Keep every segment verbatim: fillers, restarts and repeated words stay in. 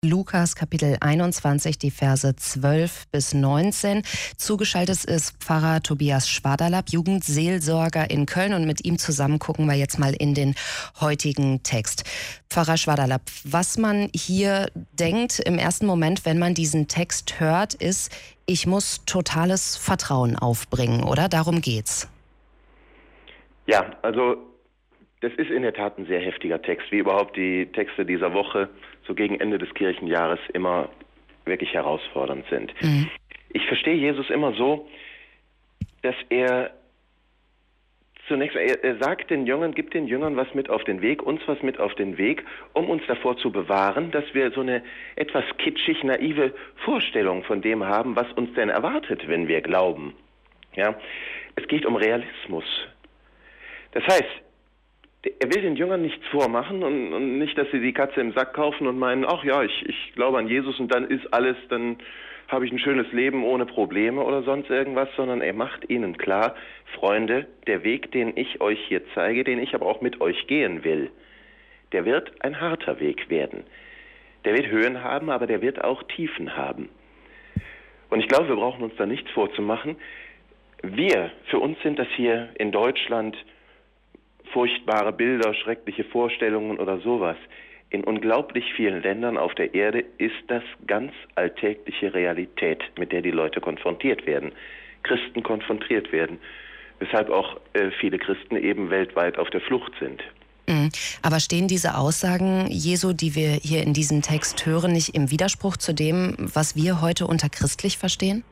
Lukas Kapitel einundzwanzig, die Verse zwölf bis neunzehn. Zugeschaltet ist Pfarrer Tobias Schwaderlapp, Jugendseelsorger in Köln, und mit ihm zusammen gucken wir jetzt mal in den heutigen Text. Pfarrer Schwaderlapp, was man hier denkt im ersten Moment, wenn man diesen Text hört, ist, ich muss totales Vertrauen aufbringen, oder? Darum geht's. Ja, also das ist in der Tat ein sehr heftiger Text, wie überhaupt die Texte dieser Woche so gegen Ende des Kirchenjahres immer wirklich herausfordernd sind. Mhm. Ich verstehe Jesus immer so, dass er zunächst, er, er sagt den Jüngern, gibt den Jüngern was mit auf den Weg, uns was mit auf den Weg, um uns davor zu bewahren, dass wir so eine etwas kitschig naive Vorstellung von dem haben, was uns denn erwartet, wenn wir glauben. Ja? Es geht um Realismus. Das heißt, er will den Jüngern nichts vormachen und, und nicht, dass sie die Katze im Sack kaufen und meinen, ach ja, ich, ich glaube an Jesus und dann ist alles, dann habe ich ein schönes Leben ohne Probleme oder sonst irgendwas, sondern er macht ihnen klar, Freunde, der Weg, den ich euch hier zeige, den ich aber auch mit euch gehen will, der wird ein harter Weg werden. Der wird Höhen haben, aber der wird auch Tiefen haben. Und ich glaube, wir brauchen uns da nichts vorzumachen. Wir, für uns sind das hier in Deutschland furchtbare Bilder, schreckliche Vorstellungen oder sowas. In unglaublich vielen Ländern auf der Erde ist das ganz alltägliche Realität, mit der die Leute konfrontiert werden, Christen konfrontiert werden, weshalb auch äh, viele Christen eben weltweit auf der Flucht sind. Mhm. Aber stehen diese Aussagen Jesu, die wir hier in diesem Text hören, nicht im Widerspruch zu dem, was wir heute unter christlich verstehen?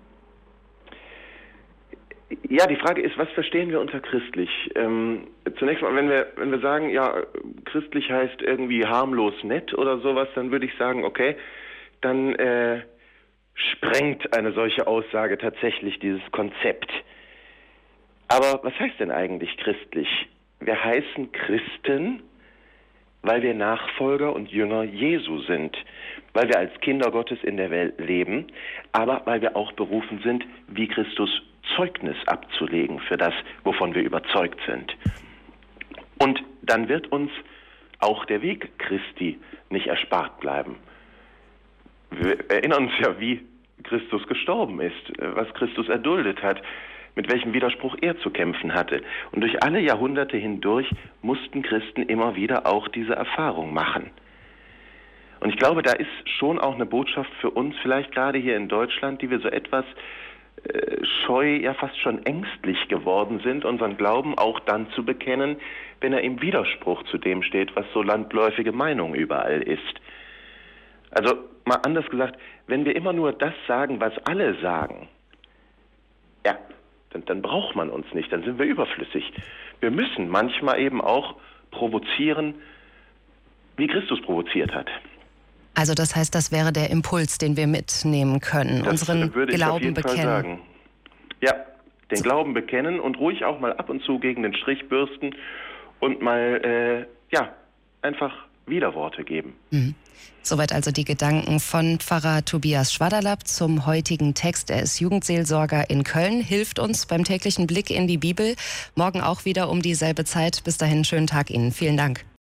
Ja, die Frage ist, was verstehen wir unter christlich? Ähm, zunächst mal, wenn wir, wenn wir sagen, ja, christlich heißt irgendwie harmlos nett oder sowas, dann würde ich sagen, okay, dann äh, sprengt eine solche Aussage tatsächlich dieses Konzept. Aber was heißt denn eigentlich christlich? Wir heißen Christen, weil wir Nachfolger und Jünger Jesu sind, weil wir als Kinder Gottes in der Welt leben, aber weil wir auch berufen sind, wie Christus Zeugnis abzulegen für das, wovon wir überzeugt sind. Und dann wird uns auch der Weg Christi nicht erspart bleiben. Wir erinnern uns ja, wie Christus gestorben ist, was Christus erduldet hat, mit welchem Widerspruch er zu kämpfen hatte. Und durch alle Jahrhunderte hindurch mussten Christen immer wieder auch diese Erfahrung machen. Und ich glaube, da ist schon auch eine Botschaft für uns, vielleicht gerade hier in Deutschland, die wir so etwas äh, scheu, ja fast schon ängstlich geworden sind, unseren Glauben auch dann zu bekennen, wenn er im Widerspruch zu dem steht, was so landläufige Meinung überall ist. Also mal anders gesagt, wenn wir immer nur das sagen, was alle sagen, ja, dann, dann braucht man uns nicht, dann sind wir überflüssig. Wir müssen manchmal eben auch provozieren, wie Christus provoziert hat. Also das heißt, das wäre der Impuls, den wir mitnehmen können, das unseren würde ich Glauben auf jeden bekennen. Fall sagen. Ja, den so. Glauben bekennen und ruhig auch mal ab und zu gegen den Strich bürsten und mal, äh, ja, einfach Widerworte geben. Mhm. Soweit also die Gedanken von Pfarrer Tobias Schwaderlapp zum heutigen Text. Er ist Jugendseelsorger in Köln, hilft uns beim täglichen Blick in die Bibel. Morgen auch wieder um dieselbe Zeit. Bis dahin, schönen Tag Ihnen. Vielen Dank.